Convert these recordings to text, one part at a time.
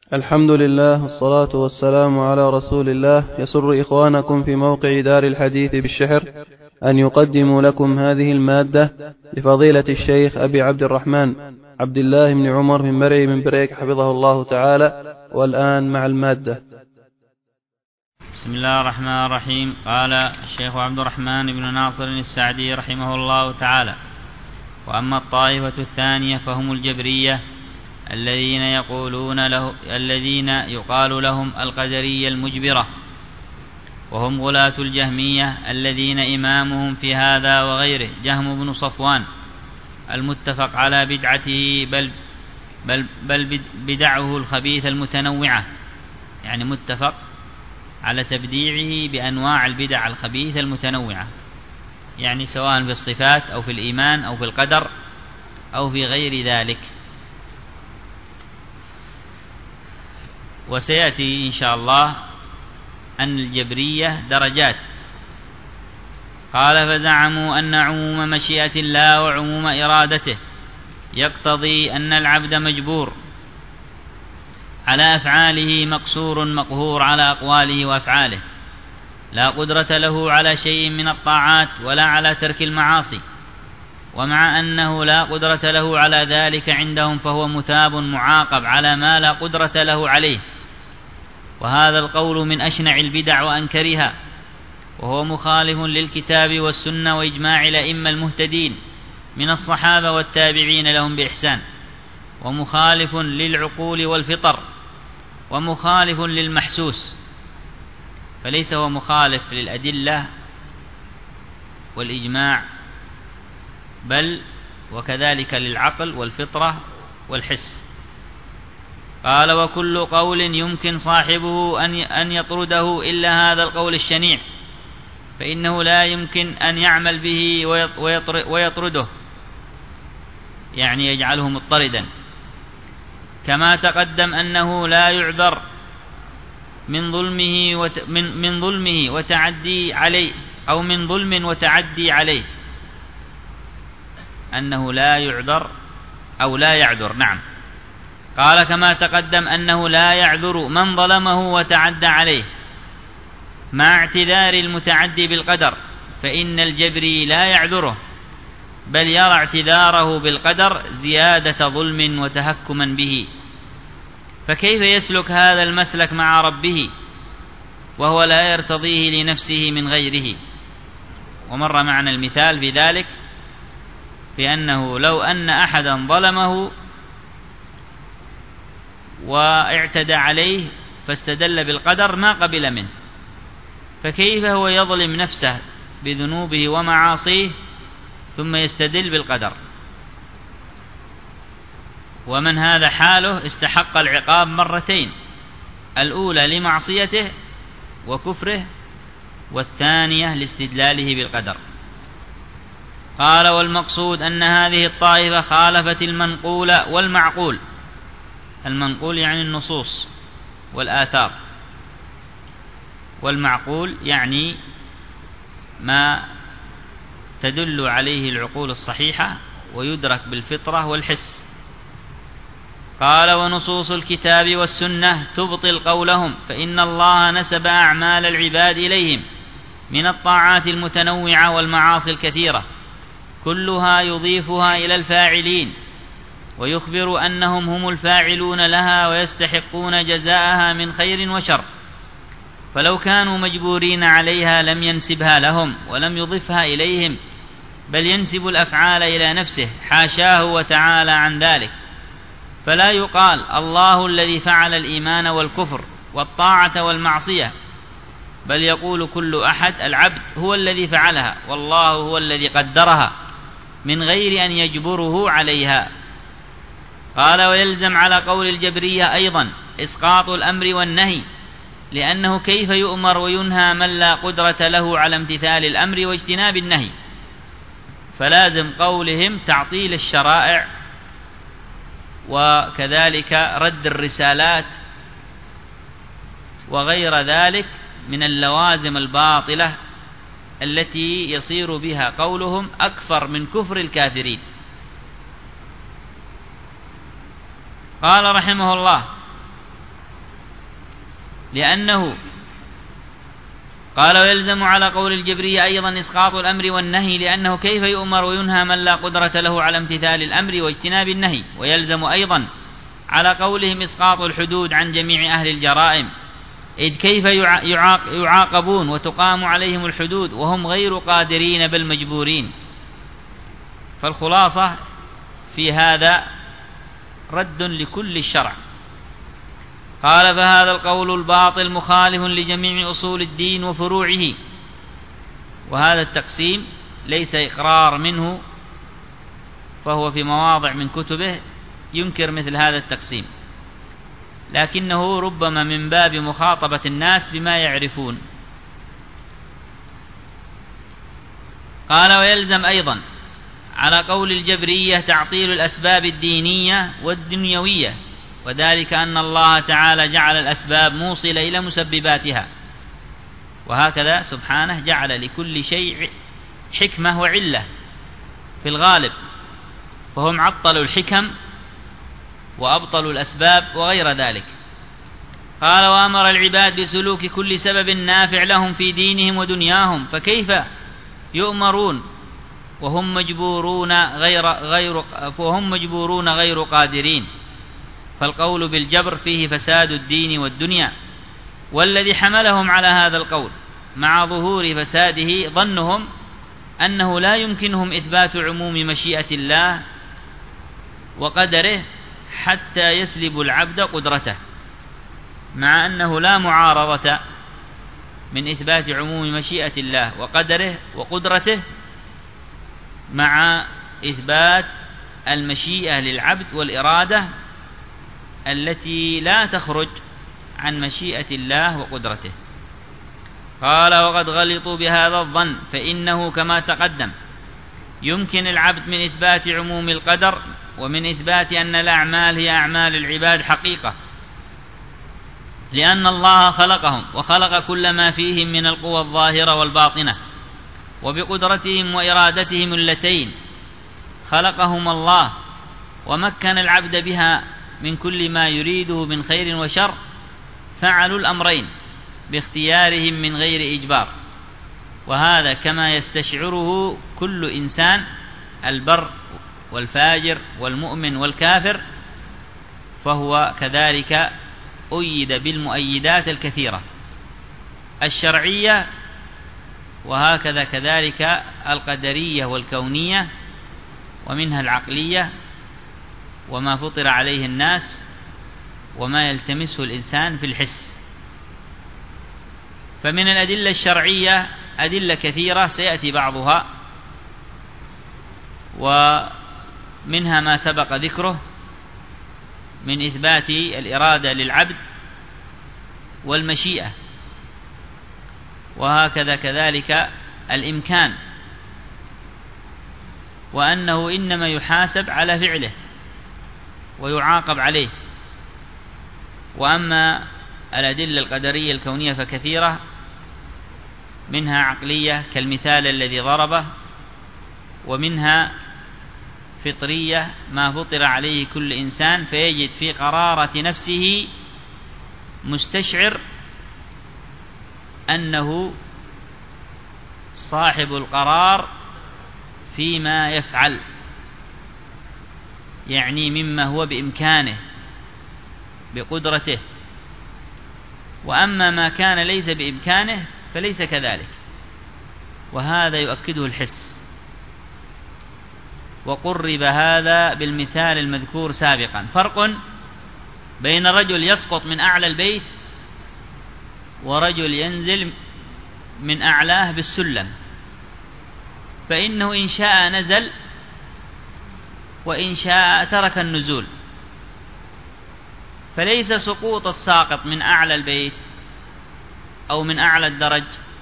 الحمد لله والصلاة والسلام على رسول الله. يسر إخوانكم في موقع دار الحديث بالشحر أن يقدموا لكم هذه المادة لفضيلة الشيخ أبي عبد الرحمن عبد الله بن عمر بن مرعي بن بريك حفظه الله تعالى. والآن مع المادة. بسم الله الرحمن الرحيم. قال الشيخ عبد الرحمن بن ناصر السعدي رحمه الله تعالى: وأما الطائفة الثانية فهم الجبرية الذين يقال لهم القدرية المجبرة، وهم غلاة الجهمية الذين إمامهم في هذا وغيره جهم بن صفوان المتفق على بدعته بل بدعه الخبيثة المتنوعة، يعني متفق على تبديعه بأنواع البدع الخبيثة المتنوعة، يعني سواء في الصفات أو في الإيمان أو في القدر أو في غير ذلك. وسيأتي إن شاء الله أن الجبرية درجات. قال: فزعموا أن عموم مشيئة الله وعموم إرادته يقتضي أن العبد مجبور على أفعاله مقصور مقهور على أقواله وأفعاله، لا قدرة له على شيء من الطاعات ولا على ترك المعاصي، ومع أنه لا قدرة له على ذلك عندهم فهو مثاب معاقب على ما لا قدرة له عليه. وهذا القول من أشنع البدع وأنكرها، وهو مخالف للكتاب والسنة وإجماع الأئمة المهتدين من الصحابة والتابعين لهم بإحسان، ومخالف للعقول والفطر، ومخالف للمحسوس، فليس هو مخالف للأدلة والإجماع، بل وكذلك للعقل والفطرة والحس. قال: وكل قول يمكن صاحبه أن يطرده إلا هذا القول الشنيع، فإنه لا يمكن أن يعمل به ويطرده، يعني يجعله مضطردا، كما تقدم أنه لا يعذر من ظلمه وتعدي عليه، أو من ظلم وتعدي عليه، أنه لا يعذر أو لا يعذر. نعم، قال: كما تقدم أنه لا يعذر من ظلمه وتعدى عليه مع اعتذار المتعدي بالقدر، فإن الجبري لا يعذره، بل يرى اعتذاره بالقدر زيادة ظلم وتهكما به. فكيف يسلك هذا المسلك مع ربه وهو لا يرتضيه لنفسه من غيره؟ ومر معنا المثال في ذلك، في أنه لو أن أحدا ظلمه واعتدى عليه فاستدل بالقدر ما قبل منه، فكيف هو يظلم نفسه بذنوبه ومعاصيه ثم يستدل بالقدر؟ ومن هذا حاله استحق العقاب مرتين، الأولى لمعصيته وكفره، والثانية لاستدلاله بالقدر. قال: والمقصود أن هذه الطائفة خالفت المنقول والمعقول. المنقول يعني النصوص والآثار، والمعقول يعني ما تدل عليه العقول الصحيحة ويدرك بالفطرة والحس. قال: ونصوص الكتاب والسنة تبطل قولهم، فإن الله نسب أعمال العباد إليهم من الطاعات المتنوعة والمعاصي الكثيرة، كلها يضيفها إلى الفاعلين، ويخبر أنهم هم الفاعلون لها ويستحقون جزاءها من خير وشر، فلو كانوا مجبورين عليها لم ينسبها لهم ولم يضفها إليهم، بل ينسب الأفعال إلى نفسه حاشاه وتعالى عن ذلك. فلا يقال الله الذي فعل الإيمان والكفر والطاعة والمعصية، بل يقول كل أحد العبد هو الذي فعلها، والله هو الذي قدرها من غير أن يجبره عليها. قال: ويلزم على قول الجبرية أيضا إسقاط الأمر والنهي، لأنه كيف يؤمر وينهى من لا قدرة له على امتثال الأمر واجتناب النهي؟ فلازم قولهم تعطيل الشرائع، وكذلك رد الرسالات وغير ذلك من اللوازم الباطلة التي يصير بها قولهم أكثر من كفر الكافرين. قال رحمه الله: لأنه قال ويلزم على قول الجبرية أيضا إسقاط الأمر والنهي، لأنه كيف يؤمر وينهى من لا قدرة له على امتثال الأمر واجتناب النهي. ويلزم أيضا على قولهم إسقاط الحدود عن جميع أهل الجرائم، إذ كيف يعاقبون وتقام عليهم الحدود وهم غير قادرين بل مجبورين. فالخلاصة في هذا رد لكل الشرع. قال فهذا القول الباطل مخالف لجميع أصول الدين وفروعه. وهذا التقسيم ليس إقرار منه، فهو في مواضع من كتبه ينكر مثل هذا التقسيم، لكنه ربما من باب مخاطبة الناس بما يعرفون. قال ويلزم أيضا على قول الجبرية تعطيل الأسباب الدينية والدنيوية، وذلك أن الله تعالى جعل الأسباب موصلة إلى مسبباتها، وهكذا سبحانه جعل لكل شيء حكمة وعلة في الغالب، فهم عطلوا الحكم وأبطلوا الأسباب وغير ذلك. قال وأمر العباد بسلوك كل سبب نافع لهم في دينهم ودنياهم، فكيف يؤمرون وهم مجبورون غير قادرين؟ فالقول بالجبر فيه فساد الدين والدنيا، والذي حملهم على هذا القول مع ظهور فساده ظنهم أنه لا يمكنهم إثبات عموم مشيئة الله وقدره حتى يسلب العبد قدرته، مع أنه لا معارضة من إثبات عموم مشيئة الله وقدره وقدرته مع إثبات المشيئة للعبد والإرادة التي لا تخرج عن مشيئة الله وقدرته. قال وقد غلطوا بهذا الظن، فإنه كما تقدم يمكن العبد من إثبات عموم القدر ومن إثبات أن الأعمال هي أعمال العباد حقيقة، لأن الله خلقهم وخلق كل ما فيهم من القوى الظاهرة والباطنة، وبقدرتهم وإرادتهم اللتين خلقهم الله ومكن العبد بها من كل ما يريده من خير وشر، فعلوا الأمرين باختيارهم من غير إجبار. وهذا كما يستشعره كل إنسان، البر والفاجر والمؤمن والكافر، فهو كذلك أيد بالمؤيدات الكثيرة الشرعية، وهكذا كذلك القدرية والكونية، ومنها العقلية وما فطر عليه الناس وما يلتمسه الإنسان في الحس. فمن الأدلة الشرعية أدلة كثيرة سيأتي بعضها، ومنها ما سبق ذكره من إثبات الإرادة للعبد والمشيئة، وهكذا كذلك الإمكان، وأنه إنما يحاسب على فعله ويعاقب عليه. وأما الأدلة القدرية الكونية فكثيرة، منها عقلية كالمثال الذي ضربه، ومنها فطرية ما فطر عليه كل إنسان، فيجد في قرارة نفسه مستشعر أنه صاحب القرار فيما يفعل، يعني مما هو بإمكانه بقدرته. وأما ما كان ليس بإمكانه فليس كذلك، وهذا يؤكده الحس. وقرب هذا بالمثال المذكور سابقا. فرق بين رجل يسقط من أعلى البيت ورجل ينزل من أعلاه بالسلم، فإنه إن شاء نزل وإن شاء ترك النزول. فليس سقوط الساقط من أعلى البيت أو من أعلى الدرج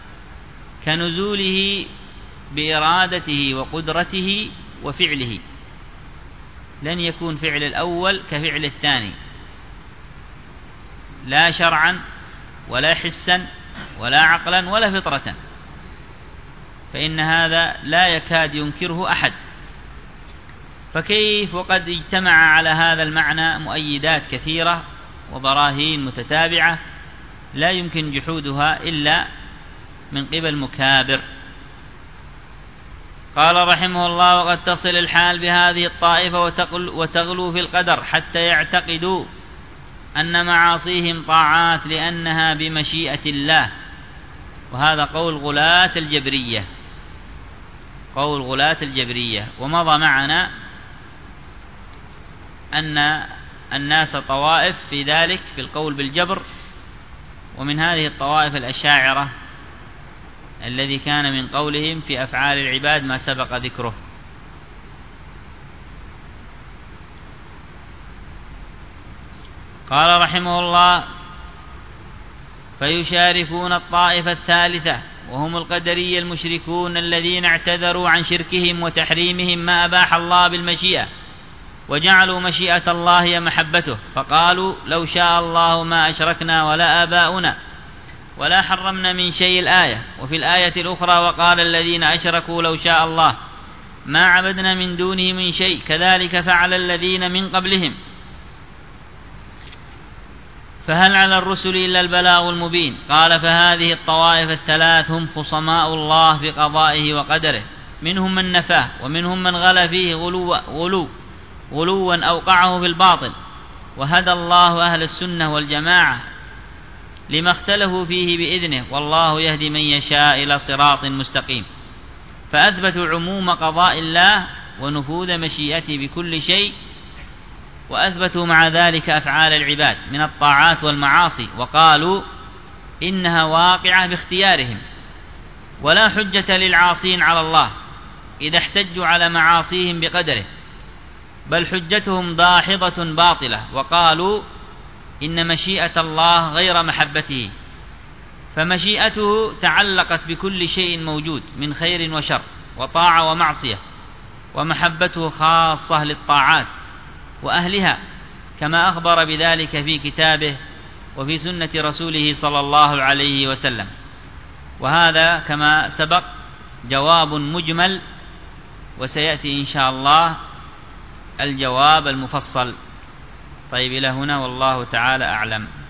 كنزوله بإرادته وقدرته وفعله، لن يكون فعل الأول كفعل الثاني، لا شرعا ولا حسا ولا عقلا ولا فطرة، فإن هذا لا يكاد ينكره أحد. فكيف وقد اجتمع على هذا المعنى مؤيدات كثيرة وبراهين متتابعة لا يمكن جحودها إلا من قبل مكابر. قال رحمه الله: وقد تصل الحال بهذه الطائفة وتغلو في القدر حتى يعتقدوا أن معاصيهم طاعات لأنها بمشيئة الله. وهذا قول غلاة الجبرية. ومضى معنا أن الناس طوائف في ذلك في القول بالجبر، ومن هذه الطوائف الأشاعرة الذي كان من قولهم في أفعال العباد ما سبق ذكره. قال رحمه الله: فيشاركون الطائفة الثالثة وهم القدرية المشركون الذين اعتذروا عن شركهم وتحريمهم ما أباح الله بالمشيئة، وجعلوا مشيئة الله هي محبته، فقالوا: لو شاء الله ما أشركنا ولا آباؤنا ولا حرمنا من شيء الآية. وفي الآية الأخرى: وقال الذين أشركوا لو شاء الله ما عبدنا من دونه من شيء كذلك فعل الذين من قبلهم. فهل على الرسل إلا البلاغ المبين؟ قال: فهذه الطوائف الثلاث هم خصماء الله في قضائه وقدره، منهم من نفاه ومنهم من غلا فيه غلوا أوقعه في الباطل. وهدى الله أهل السنة والجماعة لما اختلفوا فيه بإذنه، والله يهدي من يشاء إلى صراط مستقيم. فأثبتوا عموم قضاء الله ونفوذ مشيئته بكل شيء، وأثبتوا مع ذلك أفعال العباد من الطاعات والمعاصي، وقالوا إنها واقعة باختيارهم، ولا حجة للعاصين على الله إذا احتجوا على معاصيهم بقدره، بل حجتهم داحضة باطلة. وقالوا إن مشيئة الله غير محبته، فمشيئته تعلقت بكل شيء موجود من خير وشر وطاعة ومعصية، ومحبته خاصة للطاعات وأهلها، كما أخبر بذلك في كتابه وفي سنة رسوله صلى الله عليه وسلم. وهذا كما سبق جواب مجمل، وسيأتي إن شاء الله الجواب المفصل. طيب، إلى هنا والله تعالى أعلم.